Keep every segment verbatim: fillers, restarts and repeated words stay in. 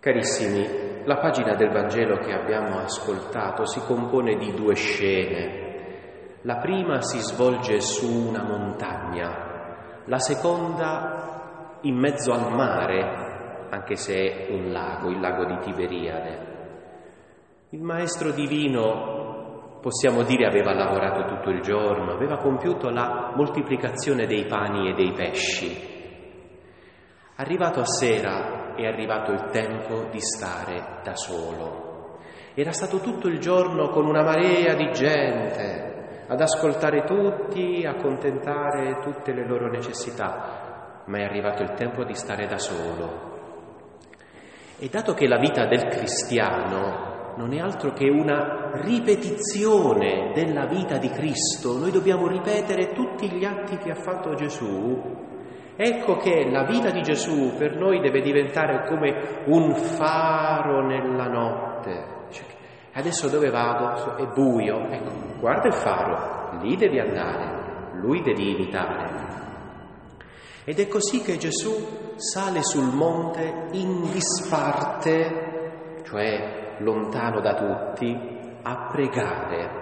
Carissimi, la pagina del Vangelo che abbiamo ascoltato si compone di due scene. La prima si svolge su una montagna, la seconda in mezzo al mare, anche se è un lago, il lago di Tiberiade. Il Maestro Divino, possiamo dire, aveva lavorato tutto il giorno, aveva compiuto la moltiplicazione dei pani e dei pesci. Arrivato a sera è arrivato il tempo di stare da solo. Era stato tutto il giorno con una marea di gente, ad ascoltare tutti, a accontentare tutte le loro necessità, ma è arrivato il tempo di stare da solo. E dato che la vita del cristiano non è altro che una ripetizione della vita di Cristo, noi dobbiamo ripetere tutti gli atti che ha fatto Gesù. Ecco che la vita di Gesù per noi deve diventare come un faro nella notte. Cioè, adesso dove vado? È buio. Ecco, guarda il faro, lì devi andare, lui devi imitare. Ed è così che Gesù sale sul monte in disparte, cioè lontano da tutti, a pregare.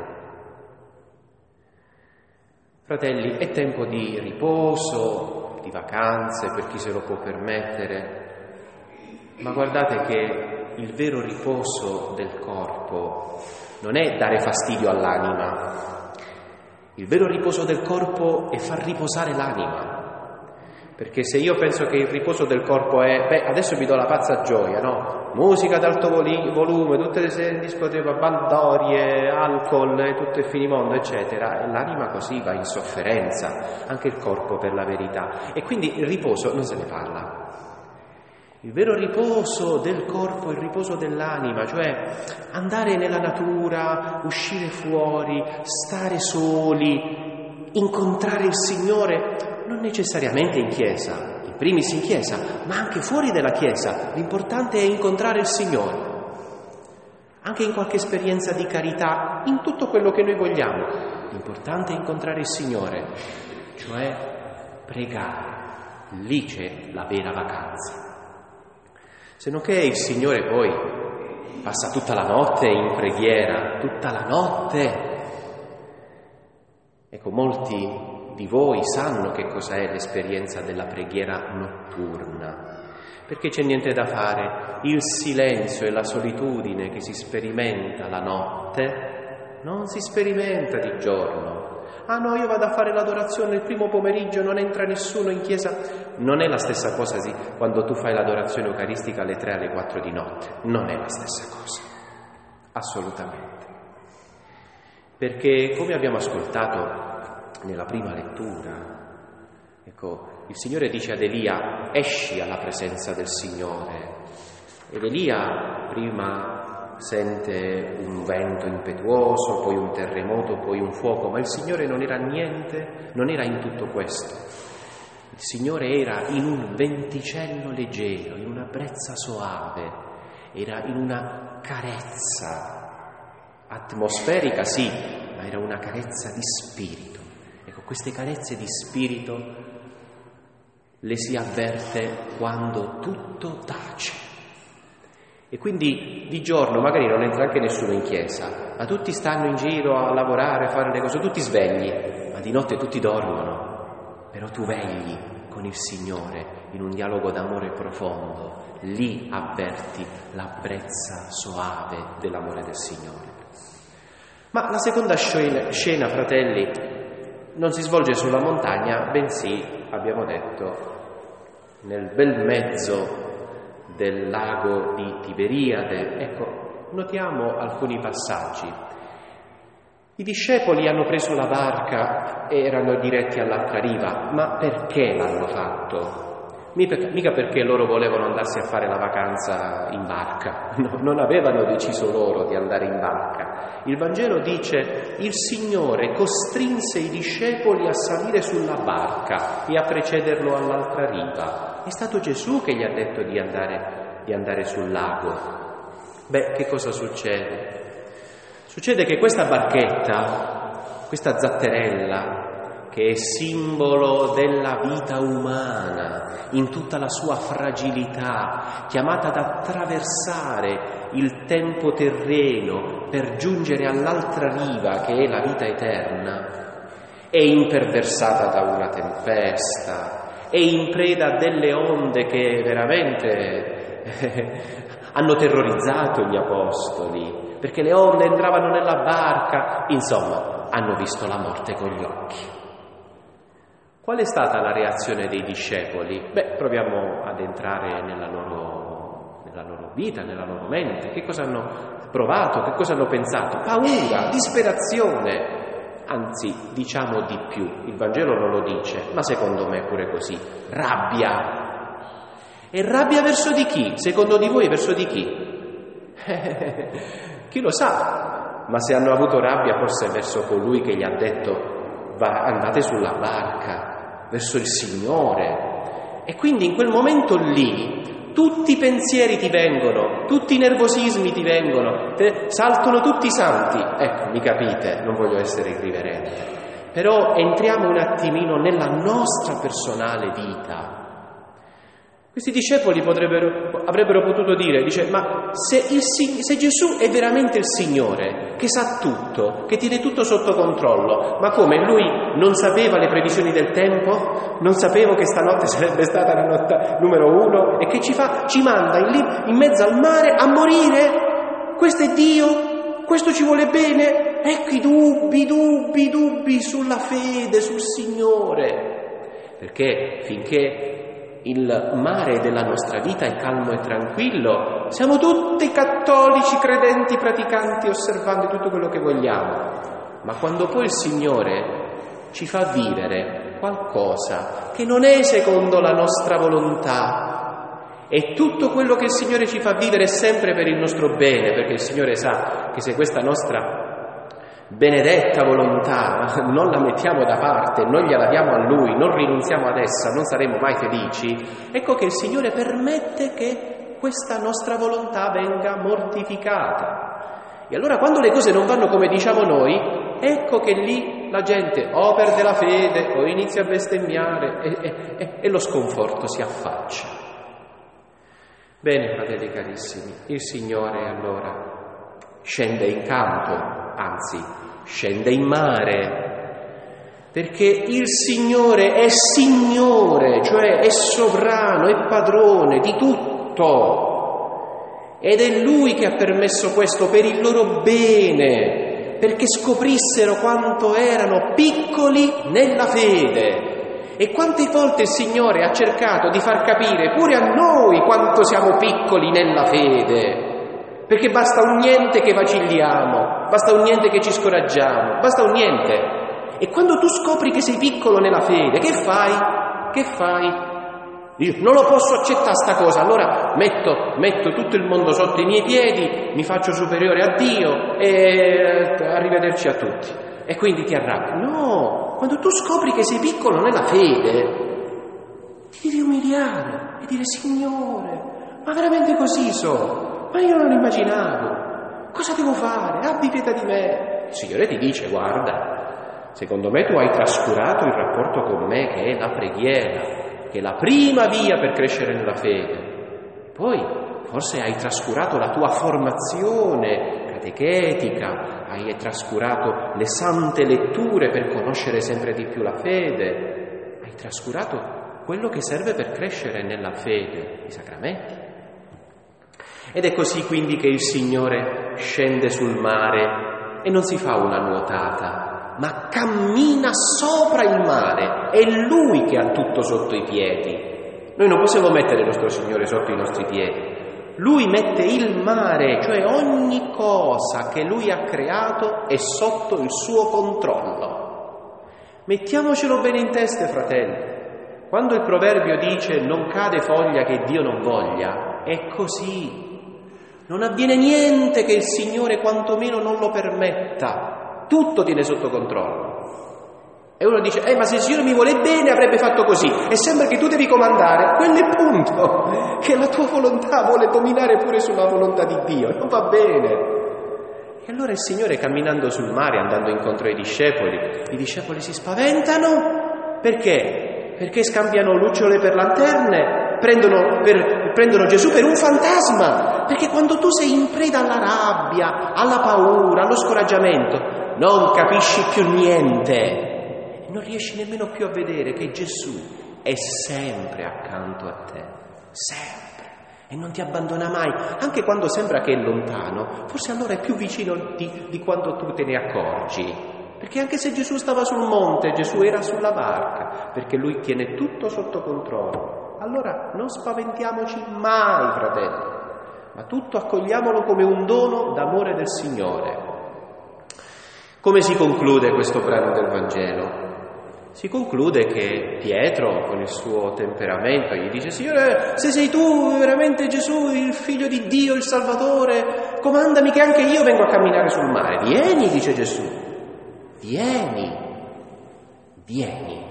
Fratelli, è tempo di riposo, di vacanze per chi se lo può permettere, ma guardate che il vero riposo del corpo non è dare fastidio all'anima. Il vero riposo del corpo è far riposare l'anima. Perché se io penso che il riposo del corpo è, beh, adesso mi do la pazza gioia, no? Musica ad alto voli, volume, tutte le sere in discoteca, baldorie, alcol e tutto il finimondo, eccetera, e l'anima così va in sofferenza, anche il corpo per la verità. E quindi il riposo non se ne parla. Il vero riposo del corpo è il riposo dell'anima, cioè andare nella natura, uscire fuori, stare soli, incontrare il Signore. Non necessariamente in chiesa, in primis in chiesa, ma anche fuori dalla chiesa. L'importante è incontrare il Signore, anche in qualche esperienza di carità, in tutto quello che noi vogliamo. L'importante è incontrare il Signore, cioè pregare. Lì c'è la vera vacanza. Se non che il Signore poi passa tutta la notte in preghiera, tutta la notte. Ecco, molti di voi sanno che cosa è l'esperienza della preghiera notturna, perché c'è niente da fare. Il silenzio e la solitudine che si sperimenta la notte non si sperimenta di giorno. Ah no, io vado a fare l'adorazione il primo pomeriggio, non entra nessuno in chiesa. Non è la stessa cosa sì, quando tu fai l'adorazione eucaristica alle tre, alle quattro di notte. Non è la stessa cosa, assolutamente. Perché, come abbiamo ascoltato nella prima lettura, ecco, il Signore dice ad Elia: esci alla presenza del Signore. Ed Elia prima sente un vento impetuoso, poi un terremoto, poi un fuoco, ma il Signore non era niente, non era in tutto questo. Il Signore era in un venticello leggero, in una brezza soave, era in una carezza atmosferica, sì, ma era una carezza di spirito. Ecco, queste carezze di spirito le si avverte quando tutto tace. E quindi di giorno magari non entra anche nessuno in chiesa, ma tutti stanno in giro a lavorare, a fare le cose, tutti svegli, ma di notte tutti dormono. Però tu vegli con il Signore in un dialogo d'amore profondo, lì avverti la brezza soave dell'amore del Signore. Ma la seconda scena, fratelli, non si svolge sulla montagna, bensì, abbiamo detto, nel bel mezzo del lago di Tiberiade. Ecco, notiamo alcuni passaggi. I discepoli hanno preso la barca e erano diretti all'altra riva, ma perché l'hanno fatto? Mica perché loro volevano andarsi a fare la vacanza in barca, no, non avevano deciso loro di andare in barca. Il Vangelo dice: il Signore costrinse i discepoli a salire sulla barca e a precederlo all'altra riva. È stato Gesù che gli ha detto di andare, di andare sul lago. Beh, che cosa succede? Succede che questa barchetta, questa zatterella, che è simbolo della vita umana in tutta la sua fragilità, chiamata ad attraversare il tempo terreno per giungere all'altra riva che è la vita eterna, è imperversata da una tempesta, è in preda a delle onde che veramente hanno terrorizzato gli apostoli, perché le onde entravano nella barca, insomma, hanno visto la morte con gli occhi. Qual è stata la reazione dei discepoli? Beh, proviamo ad entrare nella loro, nella loro vita, nella loro mente. Che cosa hanno provato? Che cosa hanno pensato? Paura, disperazione, anzi, diciamo di più. Il Vangelo non lo dice, ma secondo me è pure così. Rabbia. E rabbia verso di chi? Secondo di voi verso di chi? Chi lo sa? Ma se hanno avuto rabbia forse verso colui che gli ha detto va, andate sulla barca, verso il Signore. E quindi in quel momento lì tutti i pensieri ti vengono, tutti i nervosismi ti vengono, te, saltano tutti i santi. Ecco, mi capite, non voglio essere irriverente, però entriamo un attimino nella nostra personale vita. Questi discepoli potrebbero, avrebbero potuto dire, dice, ma se, il, se Gesù è veramente il Signore, che sa tutto, che tiene tutto sotto controllo, ma come, lui non sapeva le previsioni del tempo? Non sapeva che stanotte sarebbe stata la notte numero uno? E che ci fa? Ci manda in, lì, in mezzo al mare a morire? Questo è Dio? Questo ci vuole bene? Ecco i dubbi, dubbi, dubbi sulla fede, sul Signore. Perché finché il mare della nostra vita è calmo e tranquillo, siamo tutti cattolici, credenti, praticanti, osservanti tutto quello che vogliamo. Ma quando poi il Signore ci fa vivere qualcosa che non è secondo la nostra volontà, e tutto quello che il Signore ci fa vivere è sempre per il nostro bene, perché il Signore sa che se questa nostra benedetta volontà non la mettiamo da parte, non gliela diamo a Lui, non rinunziamo ad essa, non saremo mai felici. Ecco che il Signore permette che questa nostra volontà venga mortificata. E allora quando le cose non vanno come diciamo noi, ecco che lì la gente o perde la fede o inizia a bestemmiare e, e, e, e lo sconforto si affaccia. Bene, fratelli carissimi, il Signore allora scende in campo, anzi scende in mare, perché il Signore è Signore, cioè è sovrano, è padrone di tutto, ed è Lui che ha permesso questo per il loro bene, perché scoprissero quanto erano piccoli nella fede. E quante volte il Signore ha cercato di far capire pure a noi quanto siamo piccoli nella fede, perché basta un niente che vacilliamo, basta un niente che ci scoraggiamo, basta un niente. E quando tu scopri che sei piccolo nella fede, che fai? Che fai? Io non lo posso accettare sta cosa, allora metto, metto tutto il mondo sotto i miei piedi, mi faccio superiore a Dio e arrivederci a tutti. E quindi ti arrabbi. No, quando tu scopri che sei piccolo nella fede, ti devi umiliare e dire: Signore, ma veramente così so? Ma io non lo immaginavo, cosa devo fare? Abbi pietà di me. Il Signore ti dice: guarda, secondo me tu hai trascurato il rapporto con me, che è la preghiera, che è la prima via per crescere nella fede. Poi forse hai trascurato la tua formazione catechetica, hai trascurato le sante letture per conoscere sempre di più la fede, hai trascurato quello che serve per crescere nella fede, i sacramenti. Ed è così quindi che il Signore scende sul mare e non si fa una nuotata, ma cammina sopra il mare. È Lui che ha tutto sotto i piedi. Noi non possiamo mettere il nostro Signore sotto i nostri piedi. Lui mette il mare, cioè ogni cosa che Lui ha creato è sotto il suo controllo. Mettiamocelo bene in testa, fratelli. Quando il proverbio dice non cade foglia che Dio non voglia, è così. Non avviene niente che il Signore quantomeno non lo permetta. Tutto tiene sotto controllo. E uno dice: eh ma se il Signore mi vuole bene avrebbe fatto così. E sembra che tu devi comandare. Quello è il punto, che la tua volontà vuole dominare pure sulla volontà di Dio. Non va bene. E allora il Signore, camminando sul mare, andando incontro ai discepoli, i discepoli si spaventano. Perché? Perché scambiano lucciole per lanterne, prendono, per, prendono Gesù per un fantasma. Perché quando tu sei in preda alla rabbia, alla paura, allo scoraggiamento, non capisci più niente e non riesci nemmeno più a vedere che Gesù è sempre accanto a te, sempre. E non ti abbandona mai, anche quando sembra che è lontano, forse allora è più vicino di, di quando tu te ne accorgi. Perché anche se Gesù stava sul monte, Gesù era sulla barca, perché Lui tiene tutto sotto controllo. Allora non spaventiamoci mai, fratelli, ma tutto accogliamolo come un dono d'amore del Signore. Come si conclude questo brano del Vangelo? Si conclude che Pietro, con il suo temperamento, gli dice: Signore, se sei tu veramente Gesù, il Figlio di Dio, il Salvatore, comandami che anche io vengo a camminare sul mare. Vieni, dice Gesù, vieni, vieni.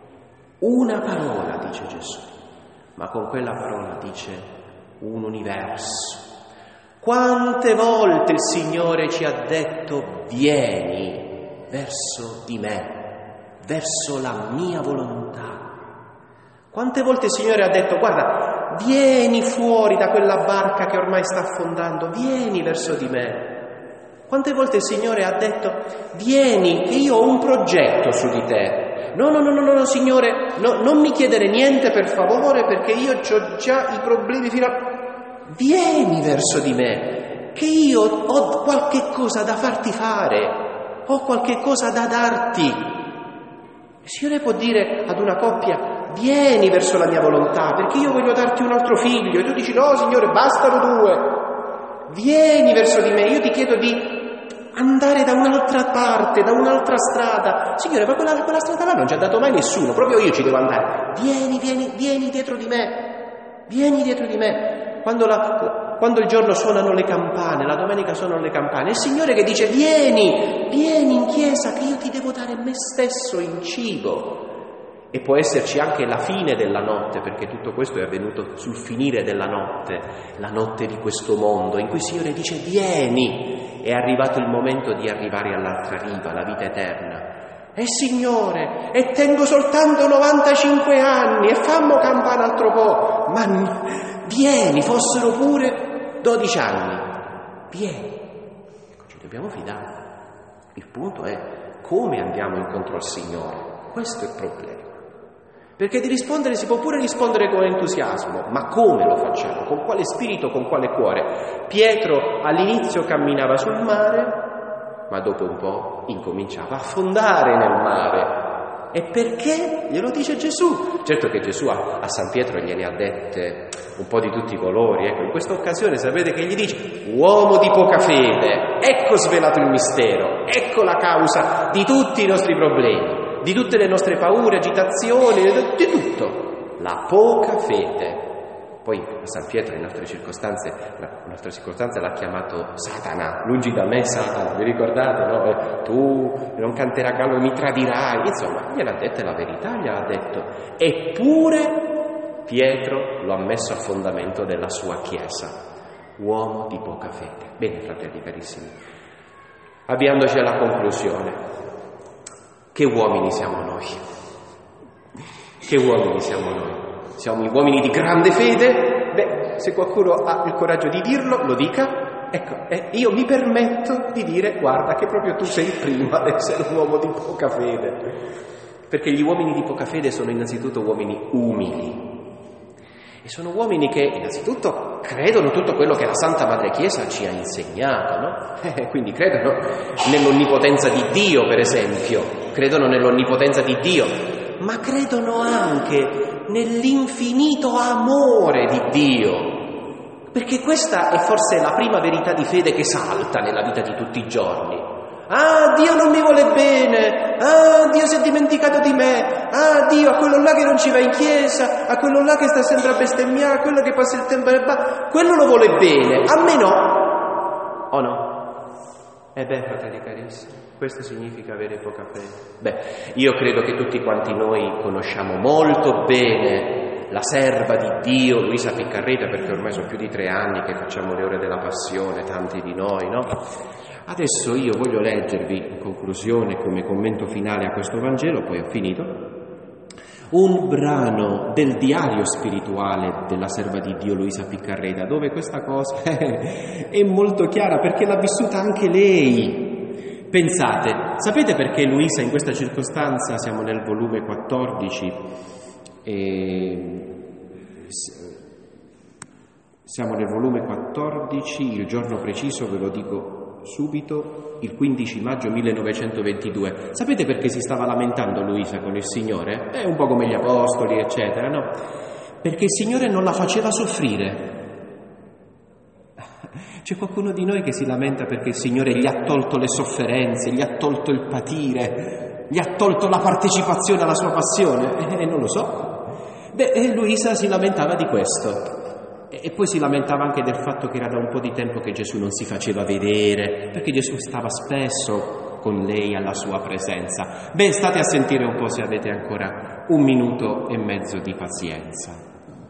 Una parola, dice Gesù, ma con quella parola dice un universo. Quante volte il Signore ci ha detto: vieni verso di me, verso la mia volontà. Quante volte il Signore ha detto: guarda, vieni fuori da quella barca che ormai sta affondando, vieni verso di me. Quante volte il Signore ha detto: vieni, che io ho un progetto su di te. No, no, no, no, no, Signore, no, non mi chiedere niente per favore, perché io ho già i problemi fino a... Vieni verso di me, che io ho qualche cosa da farti fare, ho qualche cosa da darti. Il Signore può dire ad una coppia: vieni verso la mia volontà, perché io voglio darti un altro figlio. E tu dici: no, Signore, bastano due. Vieni verso di me, io ti chiedo di andare da un'altra parte, da un'altra strada. Signore, ma quella, quella strada là non ci ha dato mai nessuno, proprio io ci devo andare. Vieni, vieni, vieni dietro di me, vieni dietro di me. Quando, la, quando il giorno suonano le campane, la domenica suonano le campane, è il Signore che dice: vieni, vieni in chiesa, che io ti devo dare me stesso in cibo. E può esserci anche la fine della notte, perché tutto questo è avvenuto sul finire della notte, la notte di questo mondo, in cui il Signore dice: vieni, è arrivato il momento di arrivare all'altra riva, la vita eterna. E Signore, e tengo soltanto novantacinque anni, e fammo campare altro po', ma vieni, fossero pure dodici anni, vieni. Ecco, ci dobbiamo fidare. Il punto è come andiamo incontro al Signore, questo è il problema. Perché di rispondere si può pure rispondere con entusiasmo, ma come lo facciamo? Con quale spirito, con quale cuore? Pietro all'inizio camminava sul mare, ma dopo un po' incominciava a affondare nel mare. E perché? Glielo dice Gesù. Certo che Gesù a, a San Pietro gliene ha dette un po' di tutti i colori. Ecco, in questa occasione sapete che gli dice: uomo di poca fede, ecco svelato il mistero, ecco la causa di tutti i nostri problemi, di tutte le nostre paure, agitazioni, di tutto, la poca fede. Poi San Pietro in altre circostanze, in altre circostanze l'ha chiamato Satana, lungi da me Satana, vi ricordate, no? Eh, tu non canterai gallo, mi tradirai, insomma, gliel'ha detta la verità, gliel'ha detto. Eppure Pietro lo ha messo a fondamento della sua chiesa, uomo di poca fede. Bene, fratelli carissimi, avviandoci alla conclusione, che uomini siamo noi? Che uomini siamo noi? Siamo uomini di grande fede? Beh, se qualcuno ha il coraggio di dirlo, lo dica. Ecco, eh, io mi permetto di dire: guarda che proprio tu sei il primo ad essere un uomo di poca fede. Perché gli uomini di poca fede sono innanzitutto uomini umili. E sono uomini che innanzitutto credono tutto quello che la Santa Madre Chiesa ci ha insegnato, no? Eh, quindi credono nell'onnipotenza di Dio, per esempio. Credono nell'onnipotenza di Dio, ma credono anche nell'infinito amore di Dio, perché questa è forse la prima verità di fede che salta nella vita di tutti i giorni. Ah, Dio non mi vuole bene, ah, Dio si è dimenticato di me, ah, Dio, a quello là che non ci va in chiesa, a quello là che sta sempre a bestemmiare, a quello che passa il tempo nel bar, quello lo vuole bene, a me no, o no? E beh, fratelli carissimi, questo significa avere poca fede. Beh, io credo che tutti quanti noi conosciamo molto bene la serva di Dio, Luisa Piccarreta, perché ormai sono più di tre anni che facciamo le ore della passione, tanti di noi, no? Adesso io voglio leggervi, in conclusione, come commento finale a questo Vangelo, poi ho finito, un brano del diario spirituale della serva di Dio Luisa Piccarreta, dove questa cosa è molto chiara perché l'ha vissuta anche lei. Pensate, sapete perché Luisa in questa circostanza, siamo nel volume quattordici, e siamo nel volume quattordici, il giorno preciso ve lo dico subito, il quindici maggio millenovecentoventidue. Sapete perché si stava lamentando Luisa con il Signore? È un po' come gli apostoli, eccetera, no? Perché il Signore non la faceva soffrire. C'è qualcuno di noi che si lamenta perché il Signore gli ha tolto le sofferenze, gli ha tolto il patire, gli ha tolto la partecipazione alla sua passione? Eh, non lo so. Beh, Luisa si lamentava di questo. E poi si lamentava anche del fatto che era da un po' di tempo che Gesù non si faceva vedere, perché Gesù stava spesso con lei alla sua presenza. Beh, state a sentire un po' se avete ancora un minuto e mezzo di pazienza.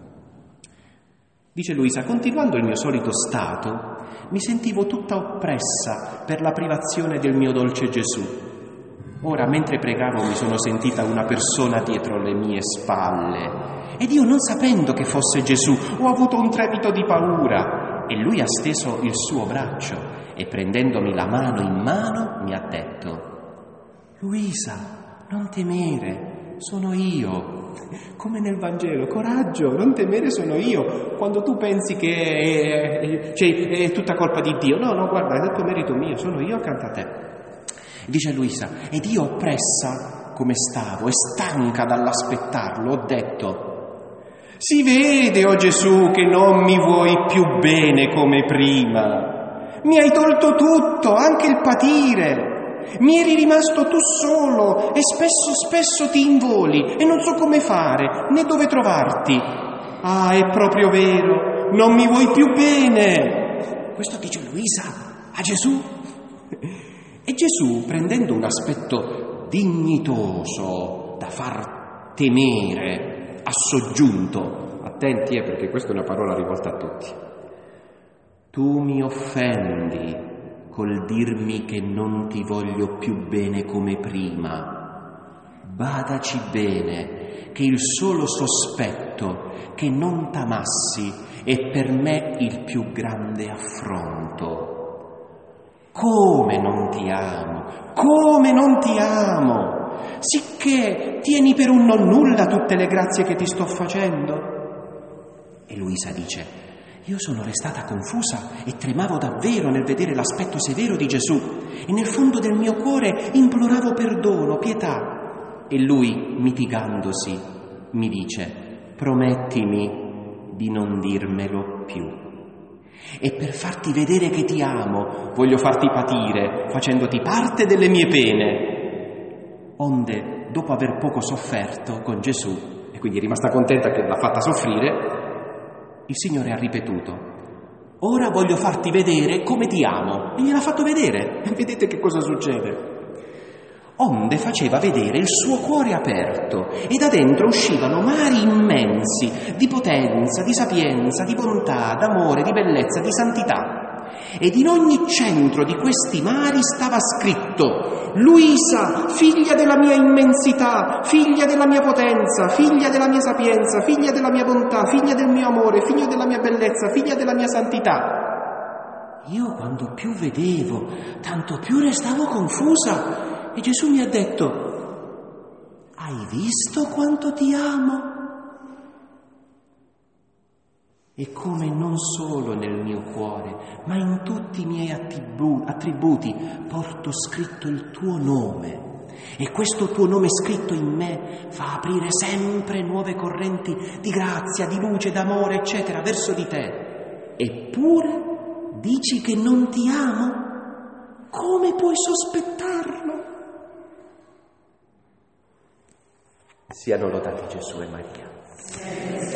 Dice Luisa, continuando il mio solito stato, mi sentivo tutta oppressa per la privazione del mio dolce Gesù. Ora, mentre pregavo, mi sono sentita una persona dietro le mie spalle ed io, non sapendo che fosse Gesù, ho avuto un tremito di paura e lui ha steso il suo braccio e prendendomi la mano in mano mi ha detto: Luisa, non temere, sono io. Come nel Vangelo, coraggio, non temere, sono io. Quando tu pensi che è, cioè, è tutta colpa di Dio, no, no, guarda, è tutto merito mio, sono io accanto a te. Dice Luisa, ed io oppressa come stavo e stanca dall'aspettarlo, ho detto: si vede, o oh Gesù, che non mi vuoi più bene come prima. Mi hai tolto tutto, anche il patire. Mi eri rimasto tu solo e spesso spesso ti involi e non so come fare né dove trovarti. Ah, è proprio vero, non mi vuoi più bene. Questo dice Luisa a Gesù. E Gesù, prendendo un aspetto dignitoso da far temere, ha soggiunto, attenti eh, perché questa è una parola rivolta a tutti: tu mi offendi col dirmi che non ti voglio più bene come prima. Badaci bene che il solo sospetto che non t'amassi è per me il più grande affronto. Come non ti amo, come non ti amo, sicché tieni per un non nulla tutte le grazie che ti sto facendo? E Luisa dice: io sono restata confusa e tremavo davvero nel vedere l'aspetto severo di Gesù e nel fondo del mio cuore imploravo perdono, pietà. E lui, mitigandosi, mi dice: promettimi di non dirmelo più. E per farti vedere che ti amo, voglio farti patire, facendoti parte delle mie pene. Onde, dopo aver poco sofferto con Gesù, e quindi è rimasta contenta che l'ha fatta soffrire, il Signore ha ripetuto: ora voglio farti vedere come ti amo. E gliel'ha fatto vedere. E vedete che cosa succede? Onde faceva vedere il suo cuore aperto e da dentro uscivano mari immensi di potenza, di sapienza, di bontà, d'amore, di bellezza, di santità. Ed in ogni centro di questi mari stava scritto: Luisa, figlia della mia immensità, figlia della mia potenza, figlia della mia sapienza, figlia della mia bontà, figlia del mio amore, figlia della mia bellezza, figlia della mia santità. Io quando più vedevo, tanto più restavo confusa. E Gesù mi ha detto: hai visto quanto ti amo? E come non solo nel mio cuore, ma in tutti i miei attributi porto scritto il tuo nome. E questo tuo nome scritto in me fa aprire sempre nuove correnti di grazia, di luce, d'amore, eccetera, verso di te. Eppure dici che non ti amo? Come puoi sospettarlo? Siano lodati Gesù e Maria.